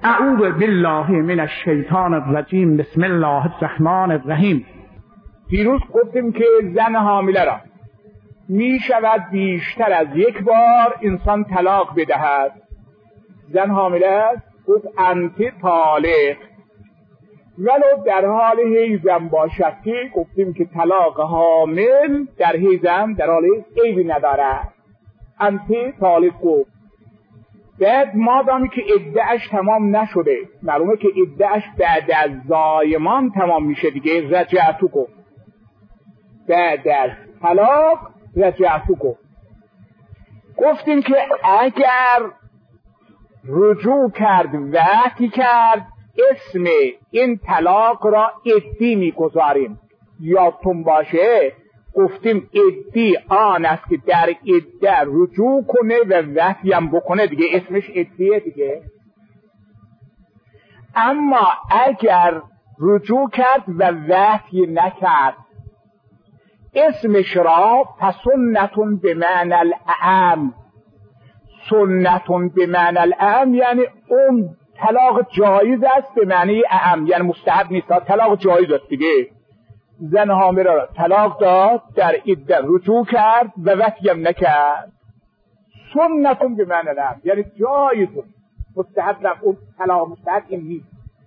اعوذ بالله من الشیطان الرجیم. بسم الله الرحمن الرحیم. دیروز گفتیم که زن حامله را می شود بیشتر از یک بار انسان طلاق بدهد. زن حامله است، گفت انت طالق، ولو در حال حیضم باشد که گفتیم که طلاق حامل در حیضم در حال عیبی ندارد. انت طالق گفت. بعد مادامی که عده‌اش تمام نشده، معلومه که عده‌اش بعد از زایمان تمام میشه دیگه، رجعتو گفت. بعد از طلاق رجعتو گفت. گفتیم که اگر رجوع کرد وقتی کرد، اسم این طلاق را عدی میگذاریم. یادتون باشه گفتیم عدی آن است که در عده رجوع کنه و وحی هم بکنه دیگه، اسمش عدیه دیگه. اما اگر رجوع کرد و وحی نکرد، اسمش را فسنتون بمعنی الاعم. سنتون بمعنی الاعم یعنی اون طلاق جایز است به معنی اعم، یعنی مستحب نیست، طلاق جایز است دیگه. زن حامله را طلاق داد، در عده رجوع کرد و وحی هم نکرد. سنتون بمعنی الاعم یعنی جایز، مستحب نه، اون طلاق مستحب این نیست.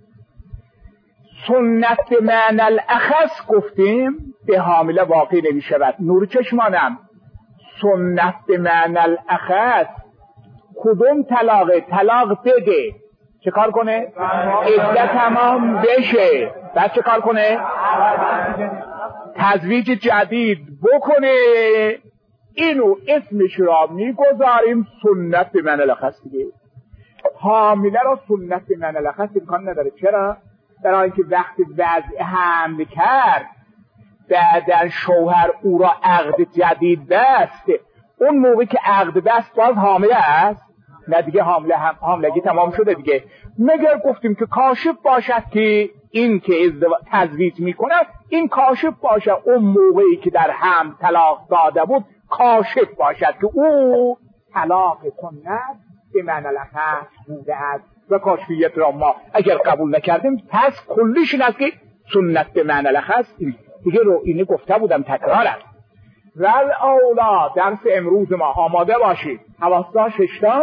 سنت بمعنی الاخص گفتیم به حامله واقع نمی شود. نور چشمانم، سنت بمعنی الاخص کدوم طلاقه؟ طلاق بده، چه کار کنه؟ عده تمام بشه، بعد چه کار کنه؟ تزویج جدید بکنه. اینو اسمش را میگذاریم سنت به معنی الاخص دیگه. حامله را سنت به معنی الاخص امکان نداره. چرا؟ برای اینکه وقتی وضع حمل کرد، بعد شوهر او را عقد جدید بست، اون موقع که عقد بست باز حامله است؟ نه دیگه، حاملگی تمام شده دیگه. مگر گفتیم که کاشف باشد که این که تزویج میکنه این کاشف باشد، اون موقعی که در حمل طلاق داده بود کاشف باشد که او طلاق سنت به معنی الاخص بوده است و کاشفیت را ما اگر قبول نکردیم پس کلیش این است که سنت به معنی الاخص دیگه رو اینه گفته بودم، تکرار است. ول اولا درس امروز ما آماده باشید. حواسا 6 تا،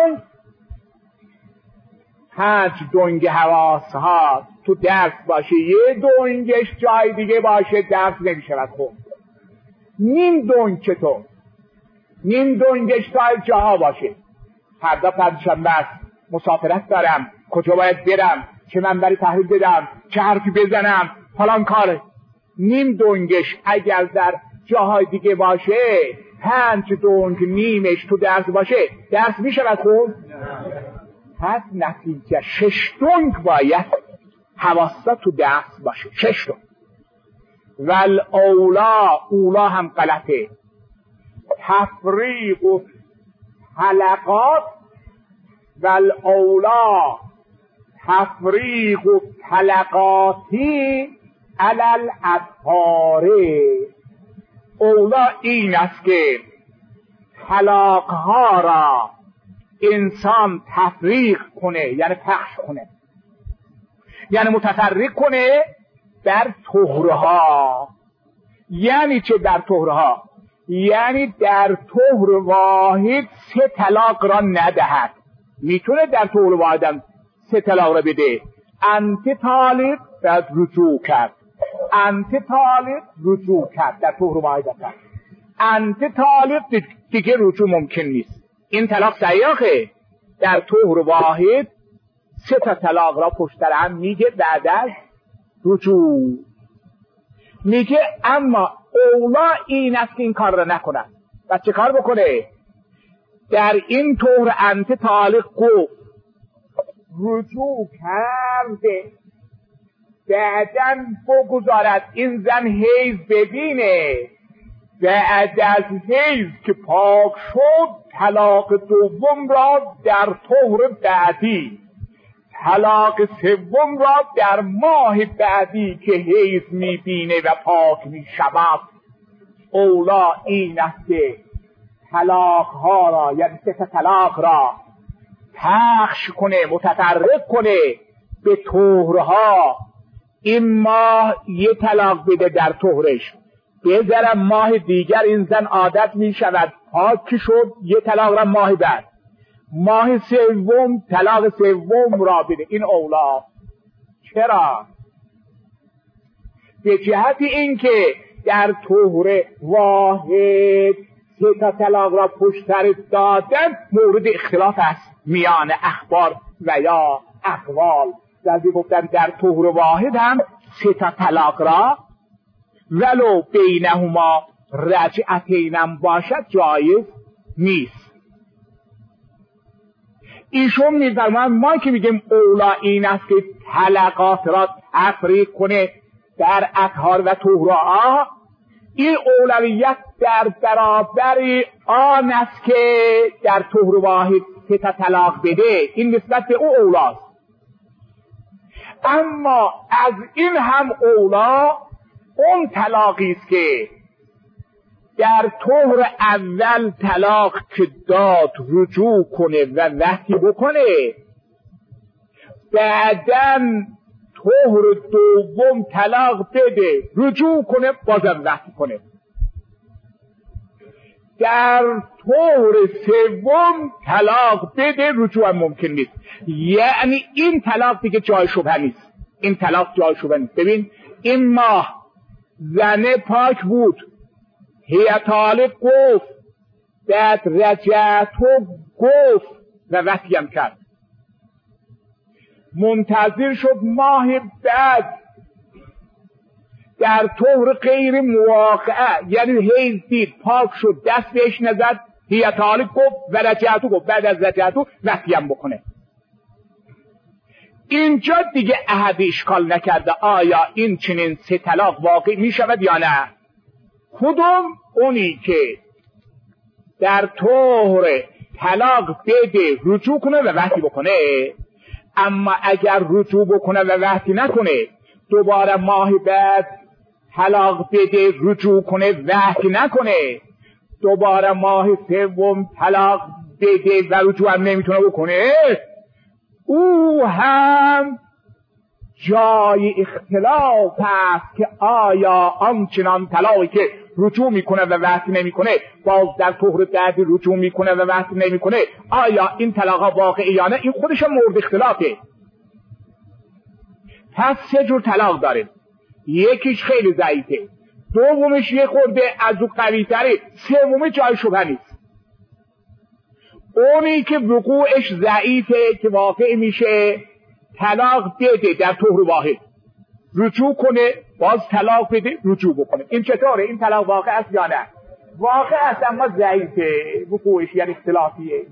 5 دنگ حواس ها تو درس باشه، یه دنگش جای دیگه باشه درس نمیشود خوب. نیم دنگ چطور؟ نیم دنگش تا جاها باشه. فردا پنجشنبه است، مسافرت دارم، کجا باید برم، چه منبری تحویل بدم، چه حرفی بزنم، فلان کاره. نیم دنگش اگر در جاهای دیگه باشه، 5 دنگ نیمش تو درس باشه، درس میشود خوب؟ پس نتیجه 6 دنگ باید حواسا تو درس باشه. 6 دنگ. ول اولا هم غلطه. تفریق و حلقات. ول اولا تفریق و حلقاتی علل اطهاره. اولا این است که طلاقها را انسان تفریق کنه، یعنی پخش کنه، یعنی متفرق کنه در طهرها. یعنی چه در طهرها؟ یعنی در طهر واحد 3 طلاق را ندهد. میتونه در طهر واحد 3 طلاق را بده. انت طالق، بعد رجوع کرد، انت طالق، رجوع کرد، در طهر واحد کرد. انت طالق دیگه رجوع ممکن نیست. این طلاق سیاقه. در طهر واحد 3 تا طلاق را پشت هم میگه بعد از رجوع. میگه اما اولا این است که این کار را نکنه. و چه کار بکنه؟ در این طهر انت طالق گفت، رجوع کرده، بعداً بگذارد این زن حیض ببینه، بعد از حیض که پاک شد طلاق دوم را در طهر بعدی، طلاق سوم را در ماه بعدی که حیض میبینه و پاک میشود. اولا این است که طلاق ها را، یعنی 3 طلاق را پخش کنه، متفرق کنه به طهرها. این ماه یه طلاق بده در طهرش، بذارم ماه دیگر این زن عادت می شود پاک شد، یه طلاق را ماه بعد، ماه سوم طلاق سوم را بده. این اولا. چرا؟ به جهت اینکه در طهر واحد سه تا طلاق را پشت سر دادن مورد اختلاف است میان اخبار و یا اقوال. در گفتن در طهر واحد هم سه تا طلاق را ولو بینهما رجعتینم باشد جایز نیست. ایشون می‌فرمایند ما که میگیم اولا این است که طلقات را تفریق کنه در اطهار و طهرها، این اولویت در برابر آن است که در طهر واحد سه تا طلاق بده، این نسبت به او اولاست. اما از این هم اولا اون طلاقی است که در طهر اول طلاق که داد رجوع کنه و وحی بکنه، بعدن طهر دوم طلاق بده رجوع کنه بازم وحی کنه. در طهر سوم طلاق بده رجوع هم ممکن نیست. یعنی این طلاق دیگه جای شبهه نیست. این طلاق جای شبهه نیست. ببین این ماه زنه پاک بود، هی طالق گفت، بعد رجعتو گفت و وحی هم کرد، منتظر شد ماه بعد در طهر غیر مواقعه، یعنی حیض دید پاک شد دست بهش نزد، هی طالق گفت و رجعتو گفت، بعد از رجعتو وحی هم بکنه. اینجا دیگه احد اشکال نکرده آیا این چنین سه طلاق واقع می شود یا نه. کدوم؟ اونی که در طهر طلاق بده رجوع کنه و وحی بکنه. اما اگر رجوع بکنه و وحی نکنه، دوباره ماه بعد طلاق بده رجوع کنه وحی نکنه، دوباره ماه سوم طلاق بده و رجوع هم نمیتونه بکنه، او هم جای اختلاف است که آیا آنچنان طلاقی که رجوع میکنه و وحی نمیکنه باز در طهر بعد رجوع میکنه و وحی نمیکنه، آیا این طلاقا واقعی یا نه؟ این خودش هم مورد اختلافه. پس سه جور طلاق داره، یکیش خیلی ضعیفه، دومش یه خورده از او قوی تره، سومی جای شبهه نیست. اونی که وقوعش ضعیفه که واقع میشه طلاق بده در طهر واحد رجوع کنه باز طلاق بده رجوع بکنه. این چطوره؟ این طلاق واقع است یا نه؟ واقع است اما ضعیفه، وقوعش یعنی اختلافیه.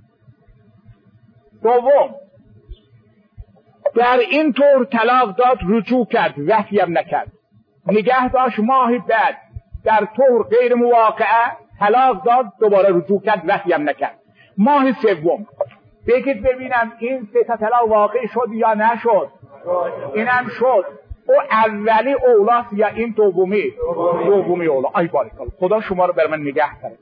دوم، در این طور طلاق داد رجوع کرد وحی هم نکرد، نگه داشت ماه بعد در طهر غیر مواقعه طلاق داد دوباره رجوع کرد وحی هم نکرد. ماه سوم بگید ببینم این سه تا طلاق واقع شد یا نشد؟ اینم شد. او اولی اولاست یا این دومی؟ دومی اولا. ای بارکالله، خدا شما رو بر من نگه داره.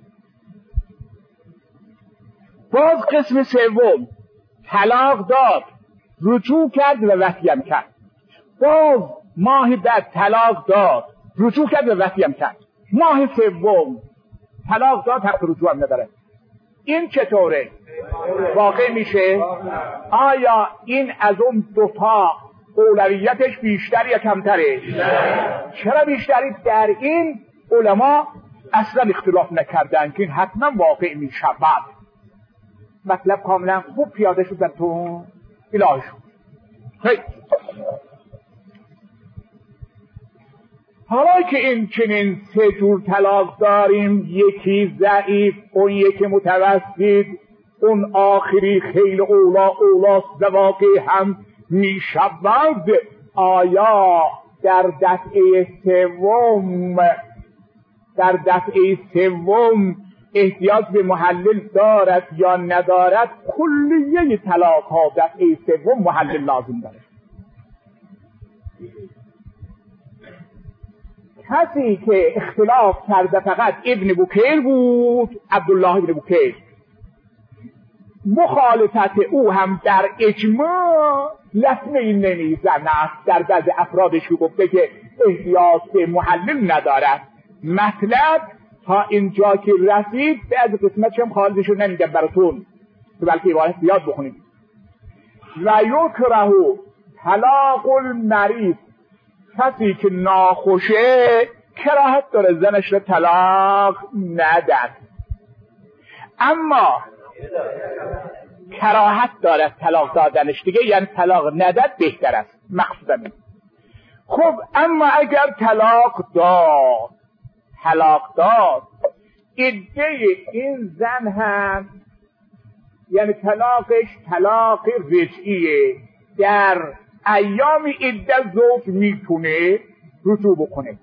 باز قسم سوم طلاق داد رجوع کرد و وحی هم کرد، باز ماه بعد طلاق داد رجوع کرد و وحی هم کرد، ماه سوم طلاق داد حق رجوع هم نداره. این چطوره؟ واقع میشه؟ آیا این از اون دوتا اولویتش بیشتر یا کمتره؟ چرا بیشتری؟ در این علما اصلا اختلاف نکردن که این حتما واقع میشود. مطلب کاملا خوب پیاده شد در تو الهی شد. خیلی حالا که این چنین سه جور طلاق داریم، یکی ضعیف، اون یکی متوسط، اون آخری خیلی اولاست و واقع هم می شود، آیا در دفعه سوم احتیاج به محلل دارد یا ندارد؟ کلیه طلاق ها دفعه سوم محلل لازم داره. کسی که اختلاف کرده فقط ابن بکیر بود، عبدالله ابن بکیر. مخالفت او هم در اجماع لطمه نمیزند. در بعض افرادش گفته که احتیاط به محلل ندارد. مطلب تا اینجا که رسید به از قسمتش هم خالدش رو نمیگم براتون، بلکه عبارت زیاد بخونید. و یکره طلاق المریض، کسی که ناخوشه کراهت داره زنش رو طلاق نداد، اما کراهت داره طلاق دادنش دیگه، یعنی طلاق نداد بهتر است مقصودم. خب اما اگر طلاق داد عده این زن هم، یعنی طلاقش طلاق رجعیه، در ایام عده زوج میتونه رجوع بکنه.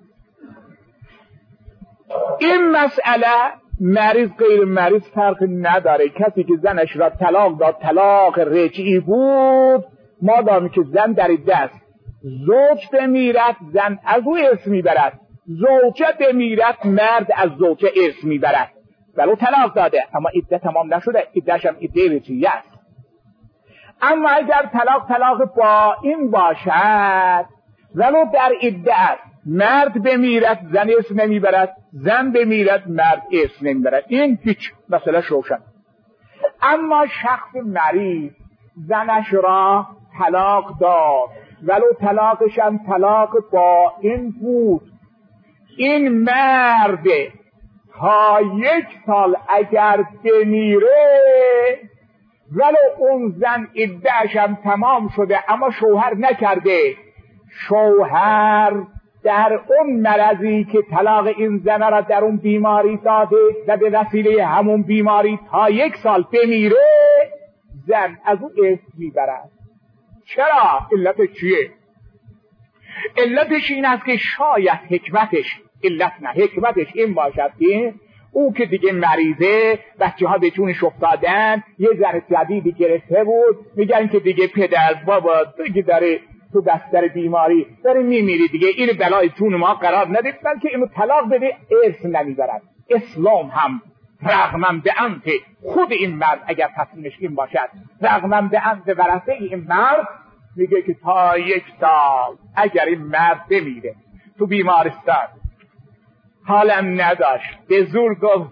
این مسئله مریض غیر مریض فرق نداره. کسی که زنش را طلاق داد طلاق رجعی بود، مادامی که زن در عده است، زوج بمیرد زن از او ارث میبرد، زوجه بمیرد مرد از زوجه ارث میبرد. ولو طلاق داده اما عده تمام نشده، عده‌ش هم عده رجعی است. اما اگر طلاق با این باشد، ولو در عده است، مرد بمیرد زن ارث نمیبرد، زن بمیرد مرد ارث نمیبرد، این هیچ مسئله روشن. اما شخص مریض زنش را طلاق داد، ولو طلاقش هم طلاق با این بود، این مرد تا 1 سال اگر بمیره، ولو اون زن عده‌اش هم تمام شده اما شوهر نکرده، شوهر در اون مرضی که طلاق این زن را در اون بیماری داده و به وسیله همون بیماری تا 1 سال بمیره، زن از اون ارث میبرد. چرا؟ علتش چیه؟ علتش این است که شاید حکمتش این باشد که او که دیگه مریضه، بچه ها به جونش افتادن، یه زن جدیدی گرفته بود، میگن که دیگه پدر بابا دیگه داره تو بستر بیماری داره میمیری دیگه، این بلای جون ما قرار نده، بلکه اینو طلاق بده ارث نمیبرد. اسلام هم رغم به انت خود این مرد اگر تصمیمش این باشد، رغم به انت ورثه این مرد میگه که تا 1 سال اگر این مرد بمیره تو بیمارستان حالم نداشت، به زور گفت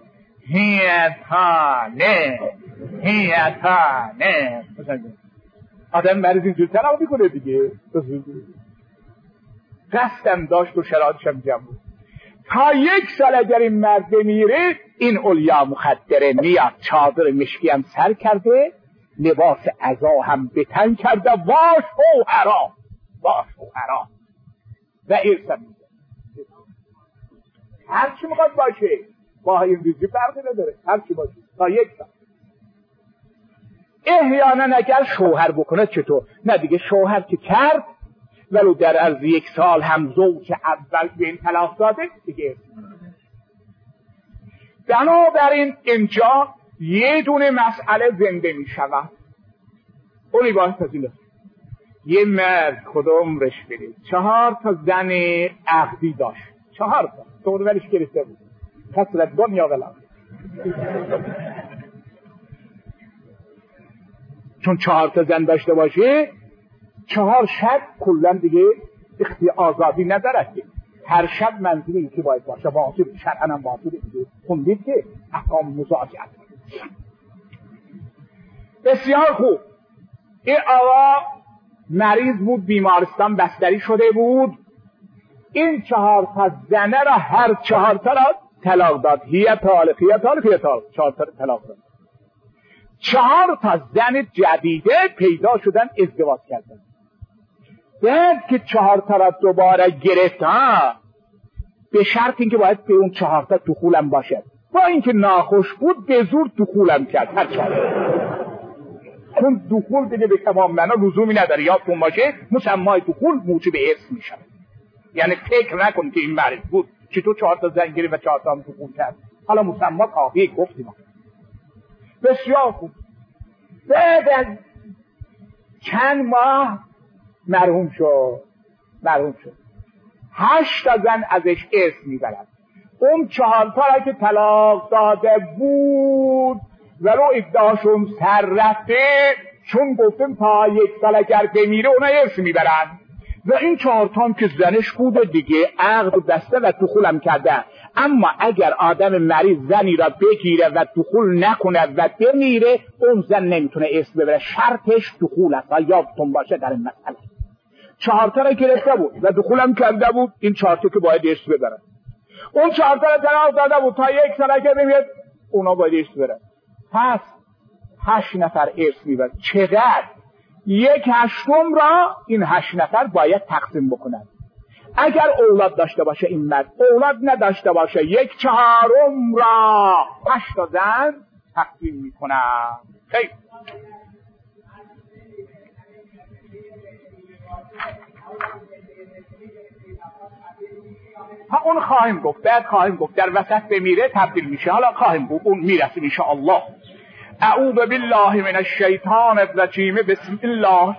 هیتانه آدم مریض اینجور طلاق میکنه دیگه، قصدم داشت و شرایطشم جمع بود. تا 1 سال اگر این مرد بمیره، این اولیا مخدره میاد، چادر مشکی هم سر کرده، لباس عزا هم به تن کرده، واش و حرام و ارثم میده. هر چی میخواد باشه، با این ریزی فرقی نداره، هر چی باشه تا 1 سال. احیانا اگر شوهر بکنه چطور؟ نه دیگه شوهر که کرد، ولو در عرض 1 سال هم زوج اول به این طلاق داده دیگه. بنابراین اینجا یه دونه مسئله زنده می شود. اونی باید از این یه مرد خود عمرش برید 4 تا زن عقدی داشت، 4 تا دورورش گرفته بود، کسرت دنیا ولم، چون 4 تا زن داشته باشه 4 شب کلا دیگه آزادی ندارد که هر شب منزلی که باید باشه، واجب شرعاً هم واجب دیگه، خوندید که احکام مزاجعت. بسیار خوب. این آقا مریض بود، بیمارستان بستری شده بود، این 4 تا زنه را هر 4 تا را طلاق داد. هی طالق 4 تا طلاق داد. 4 تا زن جدیده پیدا شدن، ازدواج کردن. بعد که 4 تا را دوباره گرفتن، به شرط اینکه باید به اون 4 تا دخولم باشه، با اینکه ناخوش بود به زور دخولم کرد هر 4. چون دخول دیگه به تمام معنا لزومی نداره، یادتون باشه مسمای دخول موجب ارث میشه. یعنی فکر نکن که این مریض بود چطور 4 تا زن گرفت و 4 تا هم دخول کرد، حالا مسما کافیه گفتیم. بسیار خوب. بعد از چند ماه مرحوم شد. 8 تا زن ازش ارث میبرد. اون 4 تا را که طلاق داده بود ولو ادعاشون سر رفته، چون گفتم تا 1 سال اگر بمیره اونا ارث میبرن. و این 4 تام که زنش بوده دیگه، عقد بسته و دخولم کرده. اما اگر آدم مریض زنی را بگیره و دخول نکنه و بمیره، اون زن نمیتونه ارث ببره، شرطش دخول است. یادتون باشه در این مسئله 4 تا را گرفته بود و دخولم کرده بود، این 4 تا که باید ارث ببره. اون 4 تا را طلاق داده بود تا 1 سال که بمیره اونا باید ارث ببره. پس 8 نفر ارث میبرن. چقدر؟ 1/8 را این 8 نفر باید تقسیم بکنن. اگر اولاد داشته باشه این مرد، اولاد نداشته باشه 1/4 را 8 تا زن تقسیم میکنن. خیلی اون خواهیم گفت، بعد خواهیم گفت در وسط بمیره تبدیل میشه. حالا خواهیم گفت اون میرسیم ان شاء الله. اعوذ بالله من الشیطان الرجیم. بسم الله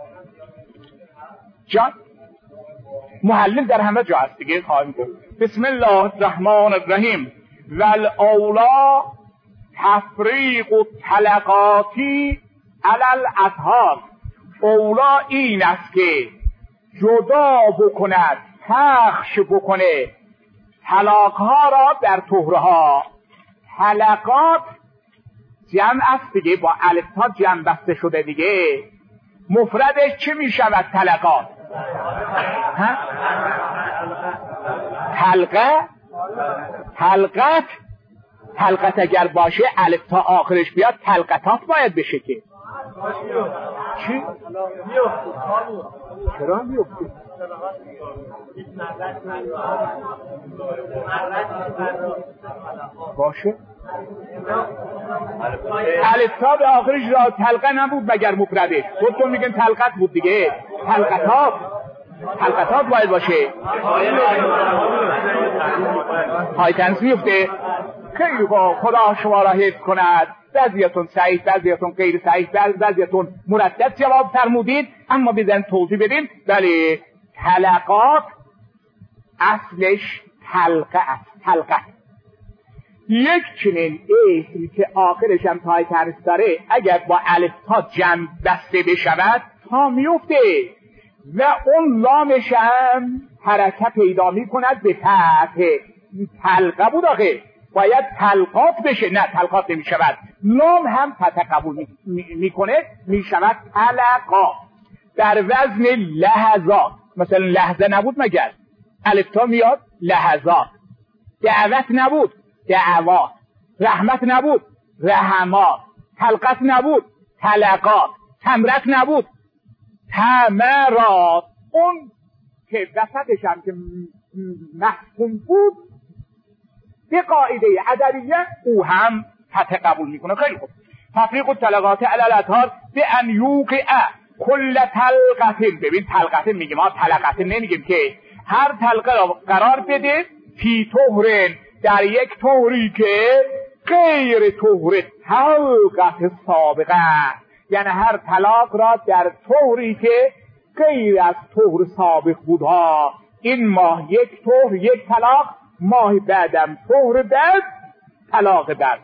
جان محلل در همه جا هست دیگه، خواهیم گفت. بسم الله الرحمن الرحیم. والاولا تفریق الطلقاتی علی الاطهار. اولا این است که جدا بکند، پخش بکنه طلاقها را در طهرها. طلقات جمع است دیگه، با الف تا جمع بسته شده دیگه. مفردش چی می شود طلقات؟ حلقت اگر باشه الف تا آخرش بیاد طلقتات باید بشه که. چی؟ چرا میفته؟ باشه الف تا به آخرش را طلقه نبود مگر مفردش. خودتون میگن طلقت بود دیگه. طلقتات باید باشه. های تنس میفته. خیلی با خدا شما را حفظ کند. بعضیتون صحیح، بعضیتون غیر صحیح، بعضیتون مردد جواب فرمودید، اما بزن توضیح بدیم. بله طلقات اصلش حلقه است. حلقه یک چنین اسمی که آخرش هم تای ترس داره، اگر با الف تا جمع بسته بشود تا میفته و اون لامش هم حرکت پیدا می کند به فتح. حلقه بود آخه، باید طلقات بشه. نه طلقات نمی شود، لام هم فتح قبول می کنه، می شود طلقات. در وزن لحظات، مثلا لحظه نبود مگر الف تا میاد لحظات. دعوت نبود دعوات. رحمت نبود رحمات. حلقت نبود طلقات. تمرت نبود تمرات. اون که وسطش هم که محکوم بود به قاعده ادبیه او هم فتح قبول میکنه. خیلی خوب. تفریق الطلقات علی الاطهار به ان یوقع کل طلقه. ببین طلقه میگیم، ما طلقه نمیگیم که. هر طلقه را قرار بده فی طهر، در یک طهری که غیر طهر طلقه سابقه، یعنی هر طلاق را در طهری که غیر از طهر سابق بودها. این ماه یک طهر یک طلاق، ماه بعدم طهر بعد طلاق بعد.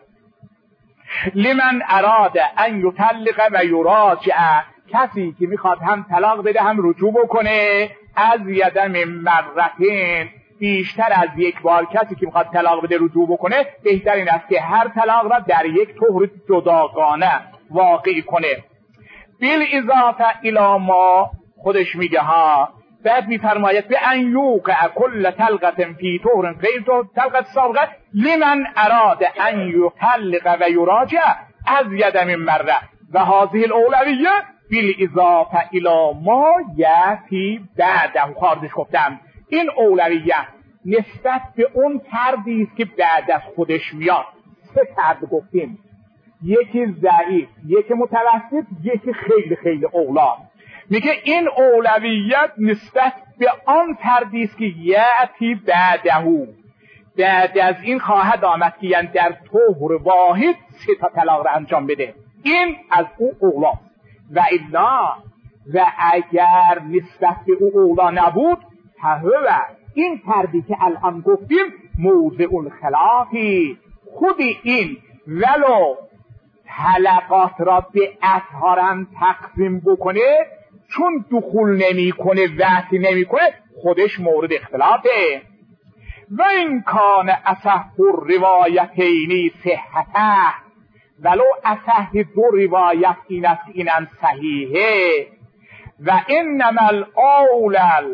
لمن اراد ان یطلق و یراجع، کسی که میخواد هم طلاق بده هم رجوع بکنه، از یدم مرتين، بیشتر از یک بار. کسی که میخواد طلاق بده رجوع بکنه بهتر این است که هر طلاق را در یک طهر جداگانه واقع کنه. بیل اضافه الی ما، خودش میگه ها، بعد میفرماید به ان یوقع کل طلقه فی طهر غیر طلقه سابقه لمن اراد ان یطلق و یراجع از یدم مره و هذه الاولویه بیل اضافه الی ما یاتی بعد. خارجش گفتم این اولویه نسبت به اون فردی است که بعد از خودش میاد. 3 فرد گفتیم، یکی ضعیف، یکی متوسط، یکی خیلی خیلی اولا. میگه این اولویت نسبت به آن فردی است که یاتی بعدهو، بعد از این خواهد آمد که یعنی در طهر واحد 3 تا طلاق را انجام بده. این از او اولا. و الا و اگر نسبت به او اولا نبود، فهو این فردی که الان گفتیم موضع الخلافی، خود این ولو طلقات را به اطهارا تقسیم بکنه، چون دخول نمیکنه، وحی نمیکنه، خودش مورد اختلافه. و این کان اصح الروایتین صحته، ولو اصح دو روایت این است اینم صحیحه. و انما الاول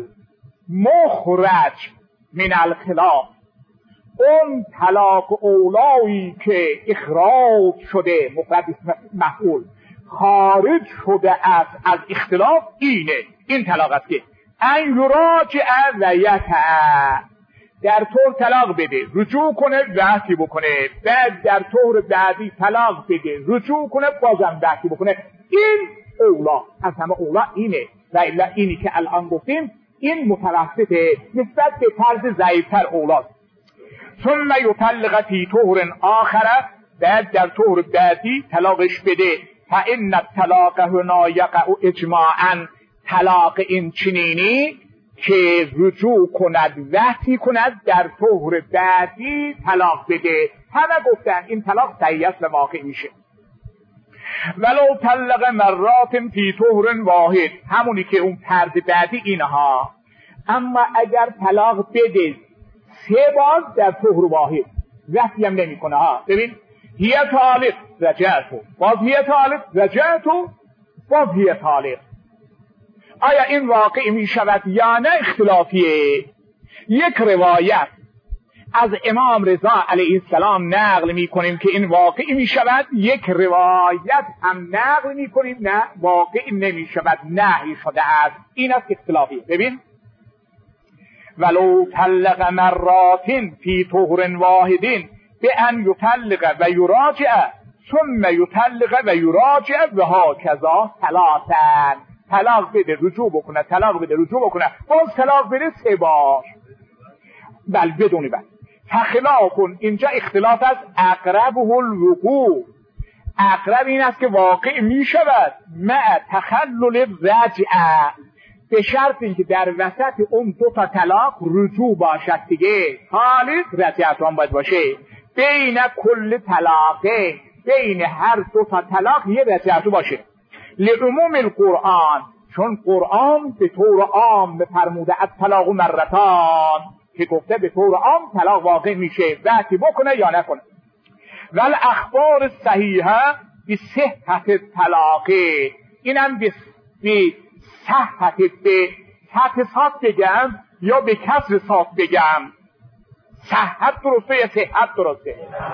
مخرج من الخلاف، اون طلاق اولایی که اخراج شده، مخرج مفعول خارج شده از اختلاف، این طلاق است که ان یراجع و یتع، در طور طلاق بده رجوع کنه وحی بکنه، بعد در طور بعدی طلاق بده رجوع کنه بازم وحی بکنه. این اولا از همه اولا اینه، و الا اینی که الان گفتیم این متوسطه نسبت به طرز ضعیفتر اولاست. ثم یطلق فی طهر آخر، بعد در طهر بعدی طلاقش بده. فان الطلاق هنا یقع اجماعا، طلاق این چنینی که رجوع کند وحی کند در طهر بعدی طلاق بده. همه گفتن این طلاق صحیح است و واقع میشه. ولو طلق مرات فی طهر واحد، همونی که اون طرز بعدی اینها. اما اگر طلاق بده 3 بار در طهر واحد، وحی هم نمی کنه ها. ببین هی طالق رجعتو، باز هی طالق رجعتو، باز هی طالق. آیا این واقع می شود یا نه اختلافیه؟ یک روایت از امام رضا علیه السلام نقل می کنیم که این واقع می شود، یک روایت هم نقل می کنیم نه واقع نمی شود، نهی شده است. این است اختلافیه. ببین ولو طلق مرات فی طهر واحد بأن یطلق و یراجع ثم یطلق و یراجع و هکذا ثلاثا، طلاق بده رجوع بکنه، طلاق بده رجوع بکنه، باز طلاق بده 3 بار. بل بدونی بل فخلاف، اینجا اختلاف است. اقربه الوقوع، اقرب این است که واقع می شود مع تخلل رجعه، به شرط اینکه در وسط اون 2 تا طلاق رجوع باشد دیگه. طالق رجعت هم باید باشه، بین کل طلاقه، بین هر 2 تا طلاق یه رجعت باشه. لعموم القرآن، چون قرآن به طور عام فرموده الطلاق مرتان، که گفته به طور عام طلاق واقع میشه، وحی بکنه یا نکنه. ول اخبار صحیحه به صحت طلاق، اینم به صحت، به فتح صاد بگم یا به کسر صاد بگم؟ صحت درسته یا صحت درسته؟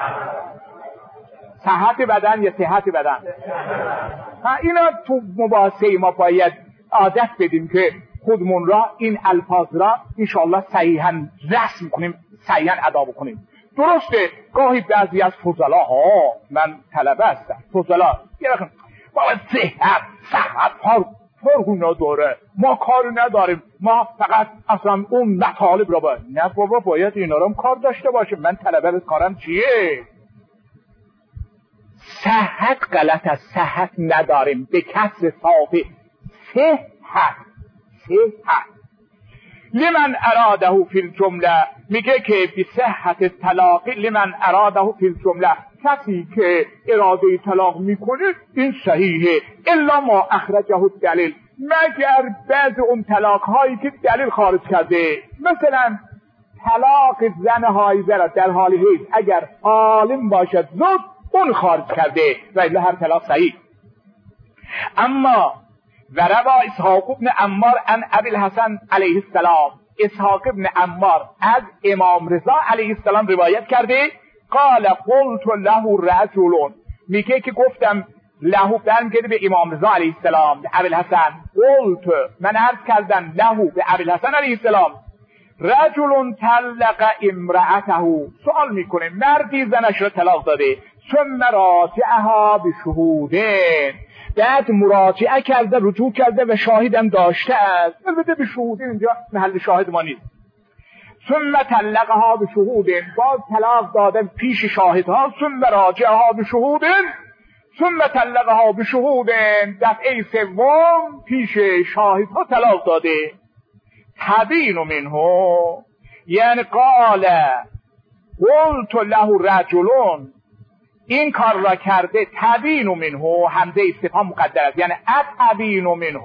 صحت بدن یا صحت بدن؟ اینا تو مباحثه ما باید عادت بدیم که خودمون را این الفاظ را انشاءالله صحیحاً رسم کنیم، صحیحاً ادا بکنیم. درسته گاهی بعضی از فضلا ها، من طلبه هستم، فضلا یه رقم بابا صحت فرقی نداره، ما کاری نداریم، ما فقط اصلا اون مطالب را باید. نه بابا باید اینا را هم کار داشته باشه. من طلبه به کارم چیه؟ صحت غلط است، صحت نداریم، به کسر صافه صحت. لمن اراده فی الجمله، میگه که بی صحت طلاق لمن اراده فی الجمله، کسی که اراده طلاق میکنه این صحیحه، الا ما اخرجه الدلیل، مگر بعض اون طلاق هایی که دلیل خارج کرده. مثلا طلاق زن حایضه را در حال حیض اگر عالم باشد زود اون خارج کرده، و الا هر طلاق صحیح. اما و روا اسحاق ابن عمار عن ابی الحسن علیه السلام، اسحاق ابن عمار از امام رضا علیه السلام روایت کرده، قال قلت له رجل، میگه که گفتم له، برمیگرده به امام رضا علیه السلام، به ابی الحسن. قلت، من عرض کردم له به ابی الحسن علیه السلام، رجل طلق امرأته، سوال میکنه مردی زنش را طلاق داده، ثم راجعها بشهودین، بعد مراجعه کرده، رجوع کرده و شاهدم داشته است. البته به شهودین اینجا محل شاهد ما نیست. ثم طلقها بشهودین، باز طلاق داده پیش شاهدها، ثم راجعها بشهودین، ثم طلقها بشهودین، دفعه 3 پیش شاهدها طلاق داده. تبین منه، یعنی قال قلت له رجلون، این کار را کرده تبین منه، همزه استفهام مقدر است، یعنی اتبین منه،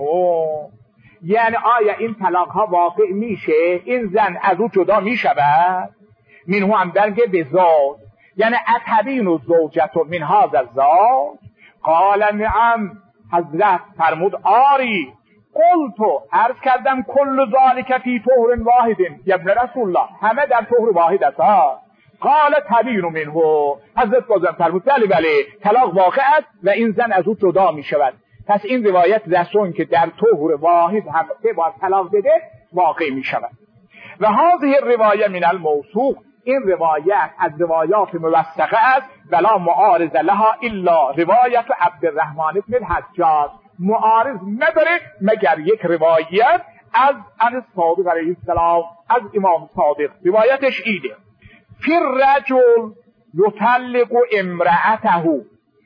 یعنی آیا این طلاق ها واقع میشه، این زن از او جدا میشود، منه هم درگه به زوج، یعنی اتبین زوجت من هذا الزوج. قال نعم، حضرت فرمود آری. قلت، عرض کردم کل ذالک فی طهر واحد یا ابن رسول الله، همه در طهر واحد است. قال تبین منه، حضرت بازم فرمود بله طلاق واقع است و این زن از او جدا می شود. پس این روایت رسون که در طهر واحد هم 3 بار طلاق بده واقع می شود. و هذه الروایه من الموثوق، این روایت از روایات موثقه است، ولا معارض لها الا روایت عبدالرحمن بن الحجاج، معارض نداره مگر یک روایت از صادق علیه السلام، از امام صادق. روایتش ایده: فی الرجل یطلق امرأته،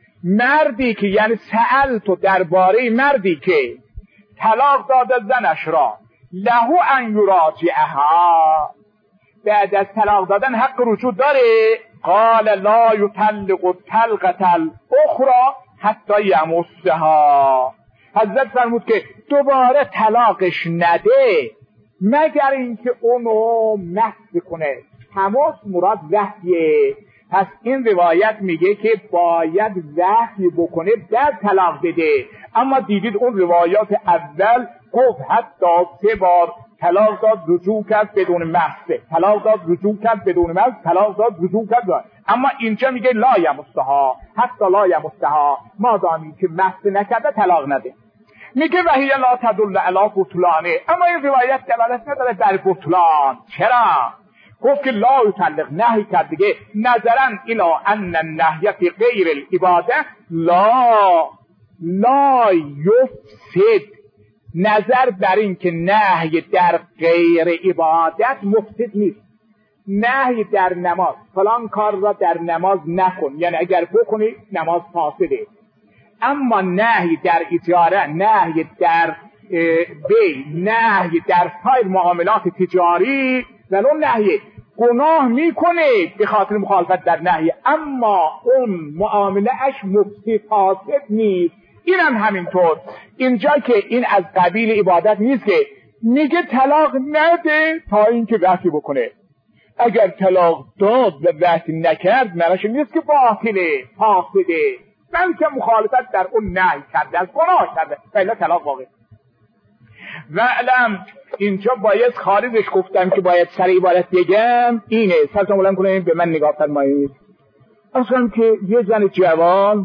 مردی که، یعنی سألت درباره مردی که طلاق داده زنش را، له ان یراجعها، بعد از طلاق دادن حق رجوع داره. قال لا یطلق الطلقة الاخرى حتی یمسها، حضرت فرمود که دوباره طلاقش نده مگر اینکه اونو مس کنه. تماس مراد وحیه. پس این روایت میگه که باید وحی بکنه بعد طلاق بده. اما دیدید اون روایات اول گفت حتی 3 بار طلاق داد رجوع کرد بدون مس، طلاق داد رجوع کرد بدون مس، طلاق داد رجوع کرد. اما اینجا میگه لا یمسها، حتی لا یمسها، مادامی که مس نکرده طلاق نده. میگه وحی لا تدل علی بطلانه، اما این روایت دلالت نداره در بطلان. چرا؟ گفت که لا یطلق، نهی کرد دیگه، نظرا الی ان النهی فی غیر العباده لا یفسد، نظر بر این که نهی در غیر عبادت مفسد نیست. نهی در نماز، فلان کار را در نماز نکن، یعنی اگر بکنی نماز فاسده. اما نهی در اجاره، نهی در بی، نهی در سایر معاملات تجاری، ولو نهی گناه میکنه به خاطر مخالفت در نهی، اما اون معامله اش مفسد فاسد نیست. این هم همینطور. اینجا که این از قبیل عبادت نیست که میگه طلاق نده تا اینکه وحی بکنه. اگر طلاق داد و وحی نکرد معنیش نیست که باطله، فاسده، بلکه مخالفت در اون نهی کرده، از گناه کرده، فعلا طلاق واقع. و علم اینجا باید خارجش گفتم که باید سر عبارت بگم اینه. سرتون بلند کنید به من نگاه فرمایید. اصلا که یه زن جوان،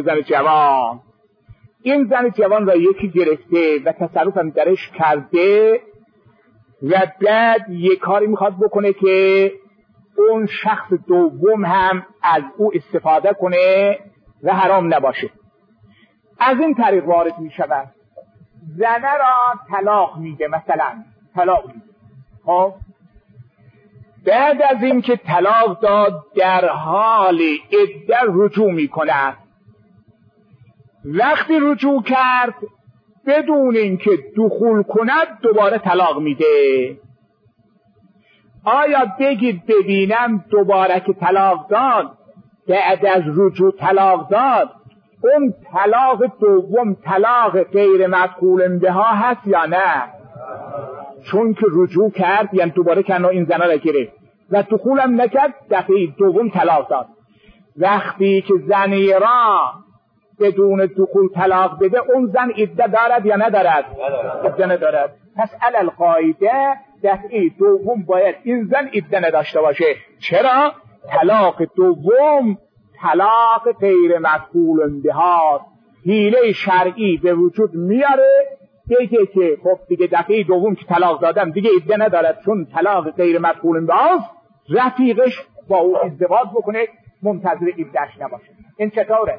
این زن جوان را یکی گرفته و تصرفم درش کرده و بعد یه کاری میخواد بکنه که اون شخص دوم هم از او استفاده کنه و حرام نباشه. از این طریق وارد میشود. زنه را طلاق میده، مثلا طلاق میده. خب بعد از این که طلاق داد در حال عده رجوع میکند. وقتی رجوع کرد بدون اینکه دخول کند دوباره طلاق میده. آیا بگید ببینم دوباره که طلاق داد، بعد از رجوع طلاق داد، اون طلاق دوم طلاق غیر مدخول بها هست یا نه؟ چون که رجوع کرد یعنی دوباره کنه این زنه را گرفت و دخولم نکرد، دفعه دوم طلاق داد. وقتی که زنی را بدون دخول طلاق بده اون زن عده دارد یا ندارد؟ عده ندارد. پس علی القاعده دفعه دوم باید این زن عده نداشته باشه. چرا؟ طلاق دوم طلاق غیر مدخول بها، حیله شرعی به وجود میاره دیگه که خب دیگه دفعه دوم که طلاق دادم دیگه عده ندارد، چون طلاق غیر مدخول بهاست، رفیقش با او ازدواج بکنه، منتظر عده‌اش نباشه. این چطوره؟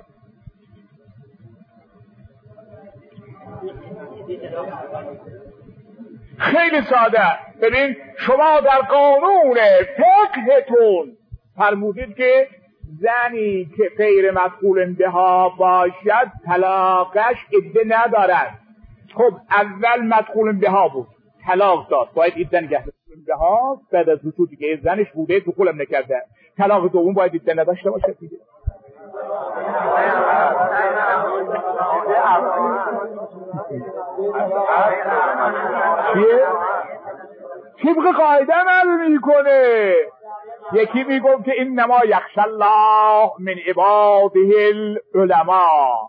خیلی ساده. ببین شما در قانون فقهتون فرمودید که زنی که غیر مدخول بها باشد طلاقش عده ندارد. خب اول مدخول بها بود، طلاق داد، باید عده نگه بها، بعد از رجوع دیگه زنش بوده دخولم نکرده، طلاق دوم باید عده نداشته باشه دیگه. طبق قاعده عمل میکنه. یکی میگفت که انما یخشی الله من عباده العلماء،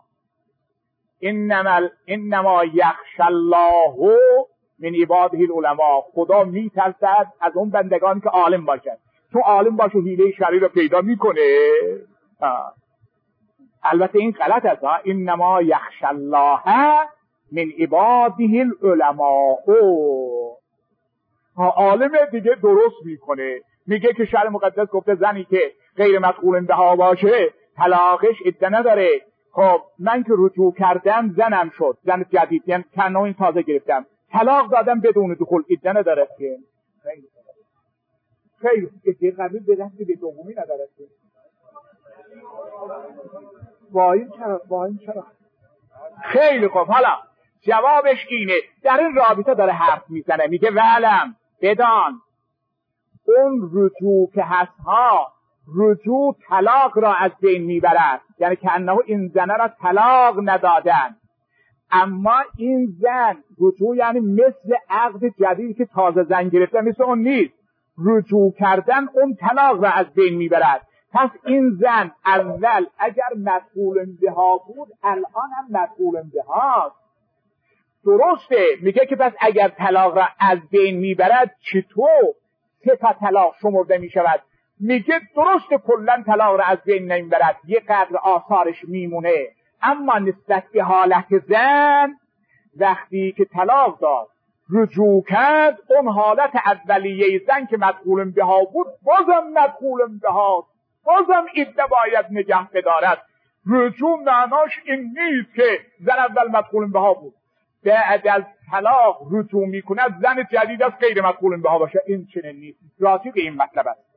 انما یخشی الله من عباده العلماء، خدا میترسد از اون بندگانی که عالم باشد. تو عالم باشه حیله شرعی رو پیدا میکنه. البته این غلط است. انما یخشی الله من عباده العلماء، عالم دیگه درست میکنه. میگه که شرع مقدس گفته زنی که غیر مدخول بها باشه طلاقش عده نداره. خب من که رجوع کردم زنم شد، زن جدید، یعنی کنون تازه گرفتم، طلاق دادم بدون دخول، عده نداره که خیلی عده قبل به دست به دومی نداره که وایم چرا خیلی خوب. حالا جوابش اینه، در این رابطه داره حرف میزنه، میگه ولم بدان اون رجوع که هست ها، رجوع طلاق را از بین میبرد، یعنی که انه این زن را طلاق ندادن. اما این زن رجوع یعنی مثل عقد جدید که تازه زن گرفته، مثل اون نیست. رجوع کردن اون طلاق را از بین میبرد. پس این زن اول اگر مدخول بها بود الان هم مدخول بهاست. درسته. میگه که پس اگر طلاق را از بین میبرد چطور 3 تا طلاق شمرده میشود؟ میگه درسته کلا طلاق را از بین نمیبرد، یه قدر آثارش میمونه، اما نسبت به حالت زن وقتی که طلاق داد رجوع کرد، اون حالت اولیه زن که مدخول بها بود بازم مدخول بهاست، بازم عده باید نگه بدارد. رجوع معناش این نیست که زن اول مدخول بها بود بعد از طلاق رجوع میکند زن جدید از غیر مدخول بها باشه. این چنین نیست. راستی به این مطلب است.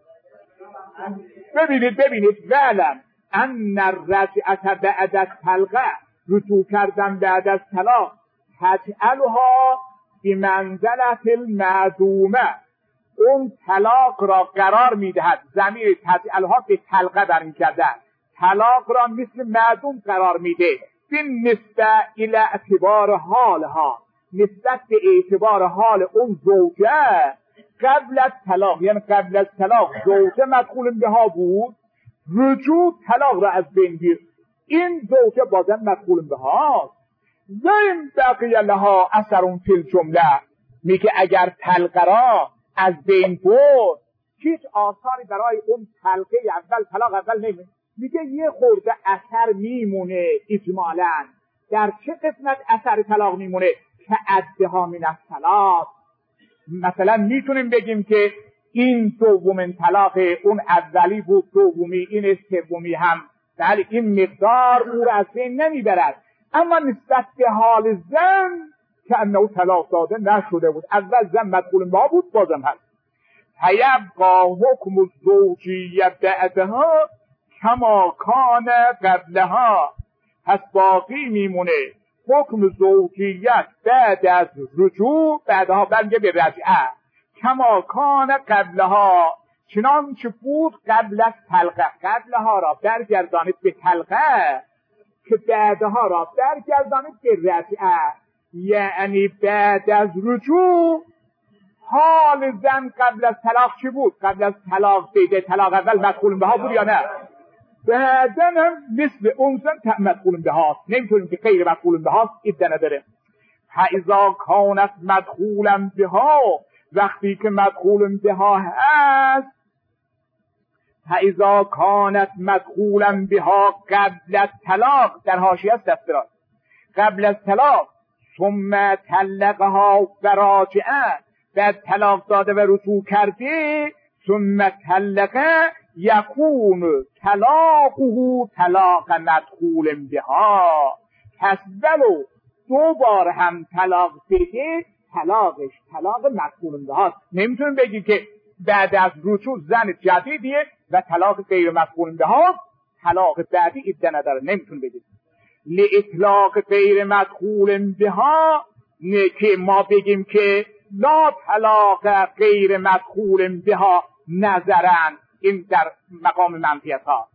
ببینید ولم ان الرجعه بعد الطلقه، رجوع کردن بعد از طلاق، تجعلها بمنزلة المعدومه، اون طلاق را قرار میدهد، ضمیر تجعلها به طلقه برمیگردد، طلاق را مثل معدوم قرار میده. بالنسبه الی اعتبار حالها، نسبت به اعتبار حال اون زوجه قبل از طلاق، یعنی قبل از طلاق زوجه مدخول بها بود، رجوع طلاق را از بین گیر، این زوجه بازم مدخول بهاست. و این بقی لها اثر فی الجمله، میگه اگر طلقه را از بین برد هیچ آثاری برای اون طلقه اول، طلاق اول نمیمونه. میگه یه خورده اثر میمونه اجمالاً. در چه قسمت اثر طلاق میمونه؟ که عدها من الطلاق. مثلا میتونیم بگیم که این دومین طلاق اون اولی بود، دومی این، سومی هم، ولی این مقدار او را از بین نمیبرد. اما نسبت به حال زن که انه طلاق داده نشده بود، اول زن مدخول بها بود، بازم هست. فیبقی حکم الزوجیه بعدها کما کان قبلها، پس باقی میمونه حکم زوجیت بعد از رجوع، بعدها برگه به رجعه، کما کان قبلها، چنانچه بود قبل از طلقه. قبلها را برگردانید به طلقه که بعدها را برگردانید به رجعه، یعنی بعد از رجوع حال زن قبل از طلاق چی بود؟ قبل از طلاق دیده طلاق اول مدخول بها بود یا نه؟ بعدن هم مثل اون زن مدخول بهاست، نمیتونیم که غیر مدخول بهاست، عده نداره. فاذا کانت مدخولا بها، وقتی که مدخول بها هست، فاذا کانت مدخولا بها قبل الطلاق، در حاشیه است دسترات، قبل از طلاق، ثم طلقها و راجعه، بعد طلاق داده و رجوع کرده، ثم طلقه، یکون طلاقه طلاق مدخول بها، پس ولو 2 بار هم طلاق بده طلاقش طلاق مدخول بها. نمیتونیم بگی که بعد از رجوع زن جدیدیه و طلاق غیر مدخول بها، طلاق بعدی عده نداره، نمیتونیم بگیم. لاطلاق غیر مدخول بها نه که ما بگیم که لا طلاق غیر مدخول بها نظرن، این در مقام منفیت ها.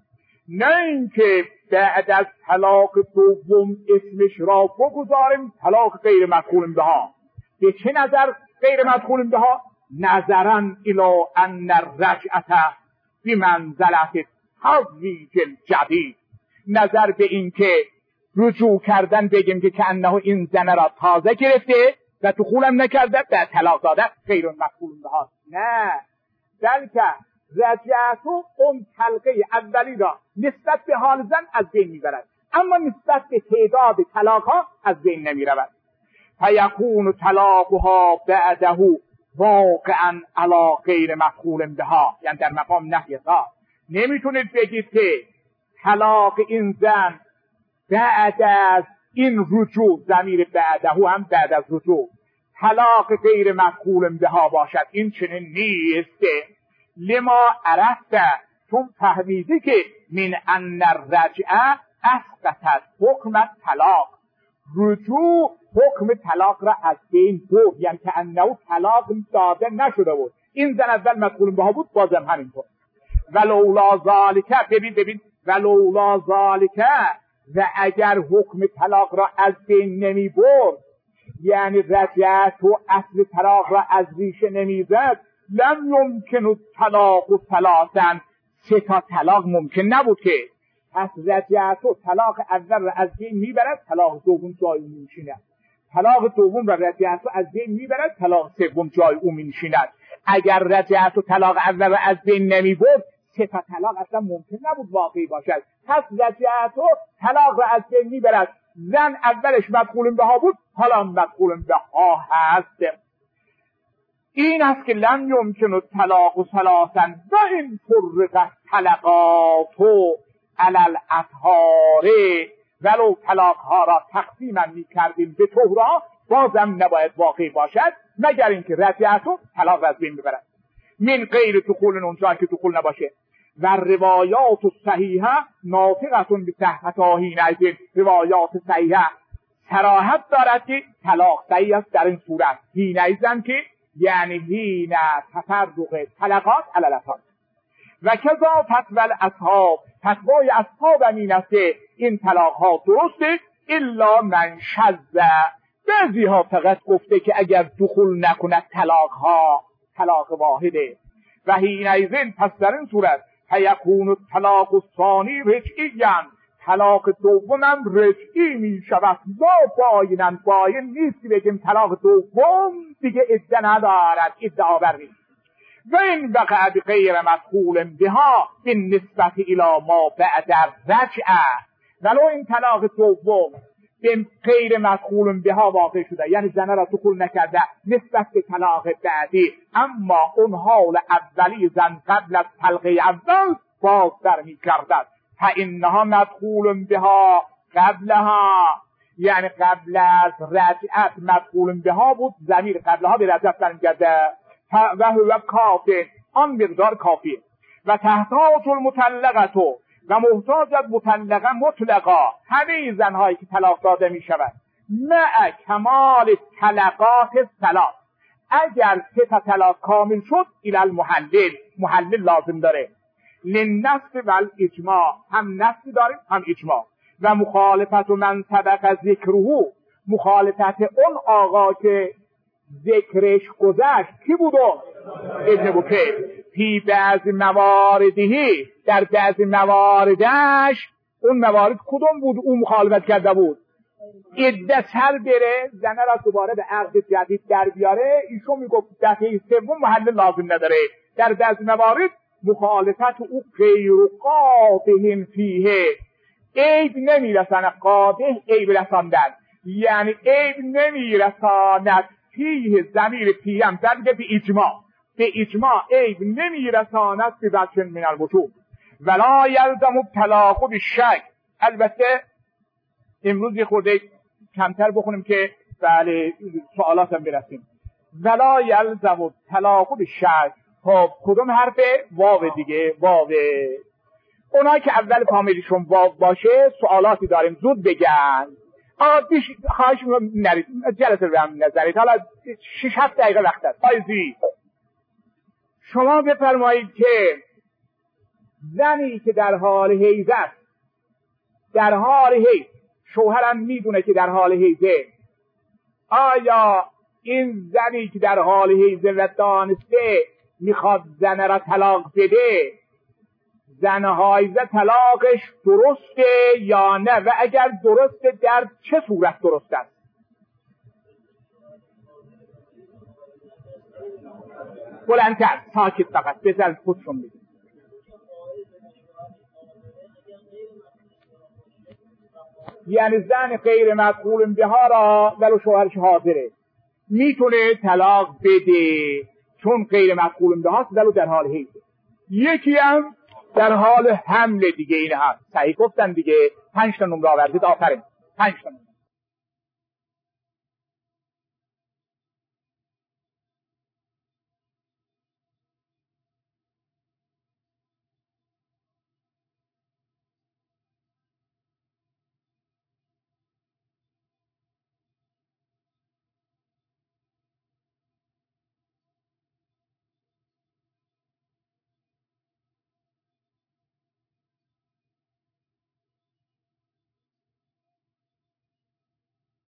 نه اینکه بعد از طلاق دوم اسمش را بگذاریم طلاق غیر مدخول بها. به چه نظر غیر مدخول بها؟ نظرا الی ان الرجعه بمنزلت تزویج الجدید، نظر به این که رجوع کردن بگیم که انه این زن را تازه گرفته و دخولم نکرده در طلاق داده غیر مدخول بها. نه، بلکه رجعتو اون طلقه اولی را نسبت به حال زن از بین میبرد، اما نسبت به تعداد طلاق ها از بین نمی رود. فیکون طلاقها بعده واقعا علی غیر مدخول بها، یعنی در مقام نهی ها. نمیتونید بگید که طلاق این زن بعد از این رجوع، ضمیر بعده هم بعد از رجوع طلاق غیر مدخول بها باشد. این چنین نیست. لما عرفت، چون فهمیدی که من ان الرجعه اسقطت حکم طلاق، رجوع حکم طلاق را از بین برد، یعنی که انه طلاق داده نشده بود. این زن اول مدخول بها بود، بازم همینطور. ولولا ذالک، ببین ولولا ذالک، و اگر حکم طلاق را از بین نمی برد، یعنی رجعت و اصل طلاق را از ریشه نمی زد، لم یمکن طلاق و ثلاثا، سه تا طلاق ممکن نبود که. پس رجعت و طلاق اول را از بین میبرد، طلاق دوم جای او میشیند. طلاق دوم را رجعت و از بین میبرد، طلاق سوم جای او میشیند. اگر رجعت و طلاق اول را از بین نمیبرد، سه تا طلاق اصلا ممکن نبود واقعی باشد. پس رجعت و طلاق را از بین میبرد. زن اولش مدخول بها بود، حالا مدخول بها هست. این است که لم یمکن طلاق ثلاثا و این فرق طلقات علی الاطهار، ولو طلاق ها را تقسیما می کردیم به طهرا، بازم نباید واقعی باشد مگر اینکه رجعت و طلاق از بین ببرد. من غیر دخول، اونجا که دخول نباشه. و روایات صحیحه ناطقتون به صحت حینئذ، روایات صحیحه صراحت دارد که طلاق صحیح است در این صورت. حینئذ که یعنی حین تفرق طلقات علی الاطهار. و کذا فتوی الاصحاب، فتوای اصحاب این است که این طلاق ها درسته، الا من شذ، بعضی ها فقط گفته که اگر دخول نکند طلاق ها طلاق واحده. و حینئذ، پس در این صورت فیکون الطلاق الثانی رجعیا، طلاق دومم رجعی می شود. لا باین نیست که بگیم طلاق دوم دیگه عده ندارد، عده آور نیست. و این وقع بغیر مدخول بها به نسبت الی ما بعد الرجعه، ولو این طلاق دوم به غیر مدخول بها واقع شده، یعنی زنه را دخول نکرده نسبت به طلاق بعدی، اما اون حال اولی زن قبل از طلقه اول باز در می کردد، فانها مدخول بها قبلها، یعنی قبل از رجعت مدخول بها بود، ضمیر قبلها به رجعت برمیگرده. و هو کافی، آن مقدار کافیه. و تحتاج المطلقه، و محتاج از مطلقه مطلقا، همه زنهایی که طلاق داده می شود، مع کمال طلقات ثلاث، اگر سه تا طلاق کامل شد الی المحلل، محلل لازم داره. للنص و الاجماع، هم نص داریم هم اجماع. و مخالفت من سبق ذکره، مخالفت اون آقا که ذکرش گذشت کی بود؟ ابن بکیر. فی بعض مواردهی، در بعض مواردش، اون موارد کدوم بود اون مخالفت کرده بود؟ عده سر بره، زنه را دوباره به عقد جدید در بیاره، ایشون میگفت دفعه سوم محلل لازم نداره. در بعض موارد مخالفت او غیر قادح فیه، عیب نمیرسانه، قادح عیب رساندن، یعنی عیب نمیرساند فیه، ضمیر فیه هم درگه به اجماع، به اجماع عیب نمیرساند به وجه من الوجوه. ولا یلزم الطلاق بالشک، البته امروز یه خورده کمتر بخونیم که بله سوالات هم برسیم. ولا یلزم الطلاق بالشک، خب کدوم حرف؟ واو دیگه، واو. اونایی که اول کاملشون واو باشه سوالاتی داریم زود بگن. آتیش خواهش نرید، جلسه رو هم نظرید، حالا 6-7 دقیقه وقت است. آیزی شما بفرمایید که زنی که در حال حیض است، در حال حیض، شوهرم میدونه که در حال حیضه، آیا این زنی که در حال حیضه و دانسته میخواد زن را طلاق بده، زن حایضه طلاقش درسته یا نه؟ و اگر درسته در چه صورت درست است؟ بلندتر، ساکت، فقط بزن خودشون بگید. یعنی زن غیر مدخول بها را ولو شوهرش حاضره میتونه طلاق بده، چون غیر مدخول بهاست ولو در حال حیضه. یکی هم در حال حمل دیگه، این هم صحیح گفتن دیگه. 5 تا نمره آوردید، آفرین. 5 تا نمره.